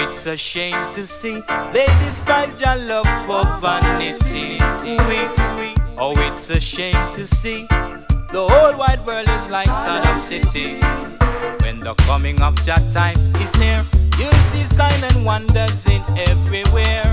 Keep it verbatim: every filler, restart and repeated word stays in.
it's a shame to see they despise your love for vanity. We, we, oh, it's a shame to see the whole wide world is like Saddam City. When the coming of your time is near, you'll see signs and wonders in everywhere.